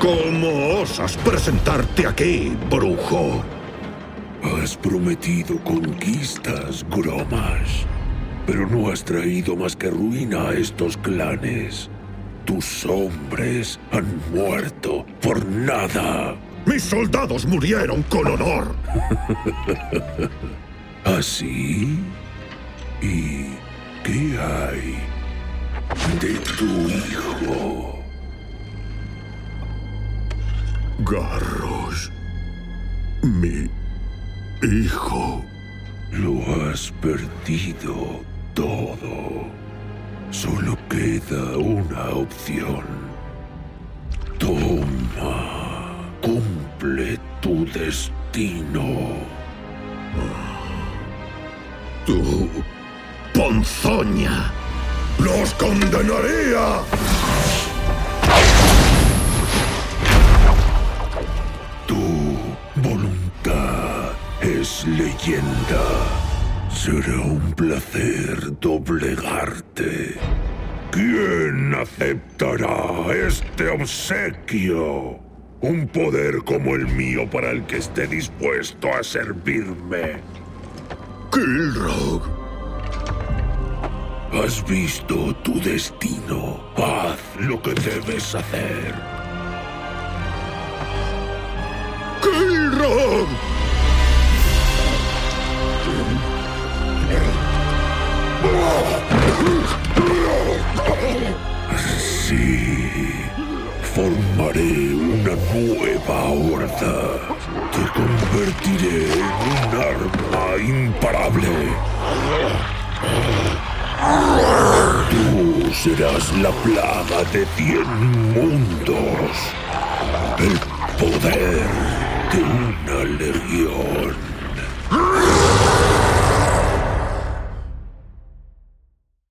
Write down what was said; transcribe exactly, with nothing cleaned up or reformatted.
¿Cómo osas presentarte aquí, brujo? Has prometido conquistas, Gromash, pero no has traído más que ruina a estos clanes. Tus hombres han muerto por nada. Mis soldados murieron con honor. ¿Así? ¿Y qué hay de tu hijo? Garrosh, mi hijo. Lo has perdido todo. Solo queda una opción. Toma, cumple tu destino. ¡Tu ponzoña! ¡Los condenaría! Tu voluntad es leyenda. Será un placer doblegarte. ¿Quién aceptará este obsequio? Un poder como el mío para el que esté dispuesto a servirme. Kilrogg. Has visto tu destino. Haz lo que debes hacer. Kilrogg. Sí. Formaré una nueva horda. Te convertiré en un arma imparable. Tú serás la plaga de cien mundos. El poder de una legión.